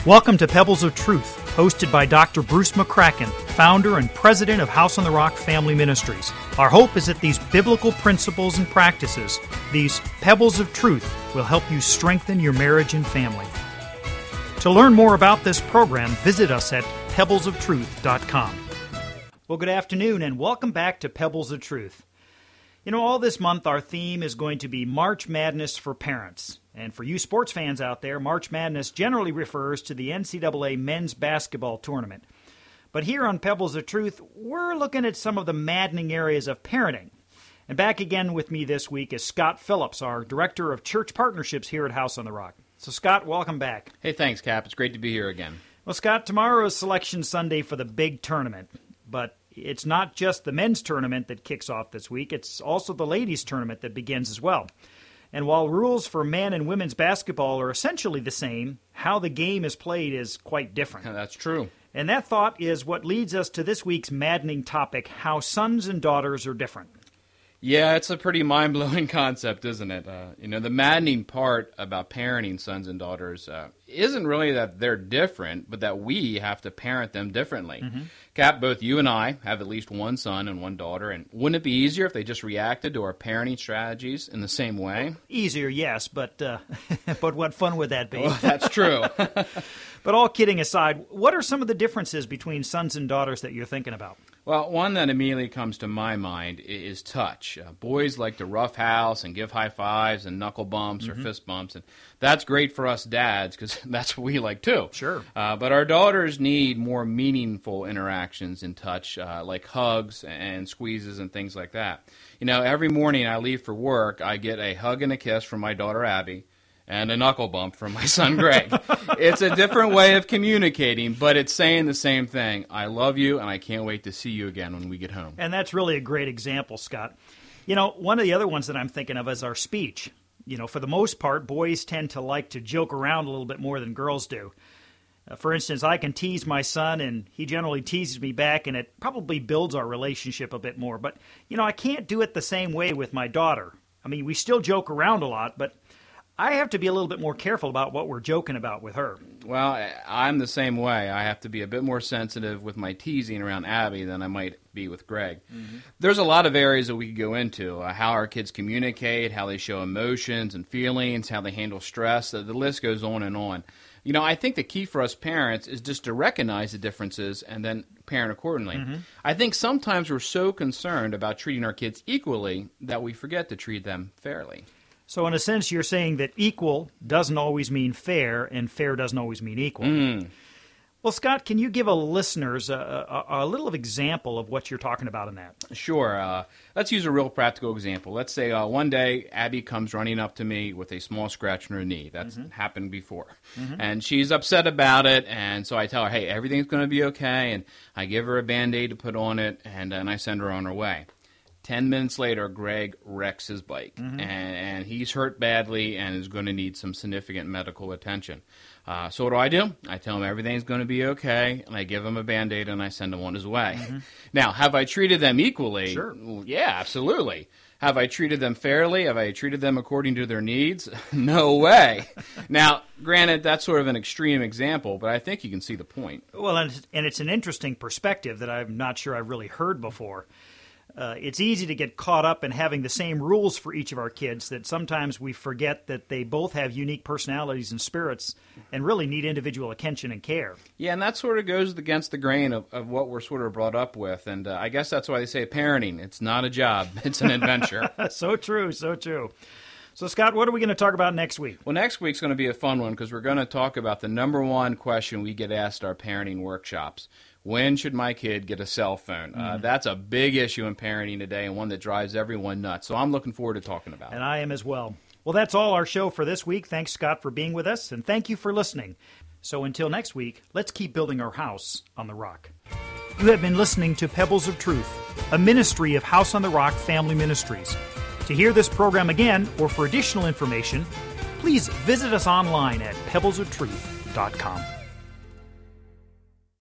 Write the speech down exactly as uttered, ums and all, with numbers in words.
Welcome to Pebbles of Truth, hosted by Doctor Bruce McCracken, founder and president of House on the Rock Family Ministries. Our hope is that these biblical principles and practices, these pebbles of truth, will help you strengthen your marriage and family. To learn more about this program, visit us at pebbles of truth dot com. Well, good afternoon, and welcome back to Pebbles of Truth. You know, all this month our theme is going to be March Madness for parents. And for you sports fans out there, March Madness generally refers to the N C double A men's basketball tournament. But here on Pebbles of Truth, we're looking at some of the maddening areas of parenting. And back again with me this week is Scott Phillips, our Director of Church Partnerships here at House on the Rock. So, Scott, welcome back. Hey, thanks, Cap. It's great to be here again. Well, Scott, tomorrow is Selection Sunday for the big tournament. But it's not just the men's tournament that kicks off this week. It's also the ladies' tournament that begins as well. And while rules for men and women's basketball are essentially the same, how the game is played is quite different. That's true. And that thought is what leads us to this week's maddening topic, how sons and daughters are different. Yeah, it's a pretty mind-blowing concept, isn't it? Uh, you know, the maddening part about parenting sons and daughters uh, isn't really that they're different, but that we have to parent them differently. Mm-hmm. Cap, both you and I have at least one son and one daughter, and wouldn't it be easier if they just reacted to our parenting strategies in the same way? Easier, yes, but uh, but what fun would that be? Well, that's true. But all kidding aside, what are some of the differences between sons and daughters that you're thinking about? Well, one that immediately comes to my mind is touch. Uh, boys like to roughhouse and give high fives and knuckle bumps mm-hmm. or fist bumps, and that's great for us dads because that's what we like too. Sure. Uh, but our daughters need more meaningful interactions in touch, uh, like hugs and squeezes and things like that. You know, every morning I leave for work, I get a hug and a kiss from my daughter Abby, and a knuckle bump from my son Greg. It's a different way of communicating, but it's saying the same thing. I love you, and I can't wait to see you again when we get home. And that's really a great example, Scott. You know, one of the other ones that I'm thinking of is our speech. You know, for the most part, boys tend to like to joke around a little bit more than girls do. Uh, for instance, I can tease my son, and he generally teases me back, and it probably builds our relationship a bit more. But, you know, I can't do it the same way with my daughter. I mean, we still joke around a lot, but I have to be a little bit more careful about what we're joking about with her. Well, I'm the same way. I have to be a bit more sensitive with my teasing around Abby than I might be with Greg. Mm-hmm. There's a lot of areas that we could go into, uh, how our kids communicate, how they show emotions and feelings, how they handle stress. Uh, the list goes on and on. You know, I think the key for us parents is just to recognize the differences and then parent accordingly. Mm-hmm. I think sometimes we're so concerned about treating our kids equally that we forget to treat them fairly. So in a sense, you're saying that equal doesn't always mean fair, and fair doesn't always mean equal. Mm. Well, Scott, can you give a listeners a, a, a little example of what you're talking about in that? Sure. Uh, let's use a real practical example. Let's say uh, one day Abby comes running up to me with a small scratch on her knee. That's mm-hmm. happened before. Mm-hmm. And she's upset about it, and so I tell her, hey, everything's going to be okay, and I give her a Band-Aid to put on it, and then I send her on her way. Ten minutes later, Greg wrecks his bike, mm-hmm. and, and he's hurt badly and is going to need some significant medical attention. Uh, so what do I do? I tell him everything's going to be okay, and I give him a Band-Aid, and I send him on his way. Mm-hmm. Now, have I treated them equally? Sure. Well, yeah, absolutely. Have I treated them fairly? Have I treated them according to their needs? No way. Now, granted, that's sort of an extreme example, but I think you can see the point. Well, and it's, and it's an interesting perspective that I'm not sure I've really heard before. Uh, it's easy to get caught up in having the same rules for each of our kids that sometimes we forget that they both have unique personalities and spirits and really need individual attention and care. Yeah, and that sort of goes against the grain of, of what we're sort of brought up with. And uh, I guess that's why they say parenting. It's not a job. It's an adventure. So true, so true. So, Scott, what are we going to talk about next week? Well, next week's going to be a fun one because we're going to talk about the number one question we get asked at our parenting workshops. When should my kid get a cell phone? Mm. Uh, that's a big issue in parenting today and one that drives everyone nuts. So I'm looking forward to talking about it. And I am as well. Well, that's all our show for this week. Thanks, Scott, for being with us, and thank you for listening. So until next week, let's keep building our house on the rock. You have been listening to Pebbles of Truth, a ministry of House on the Rock Family Ministries. To hear this program again or for additional information, please visit us online at pebbles of truth dot com.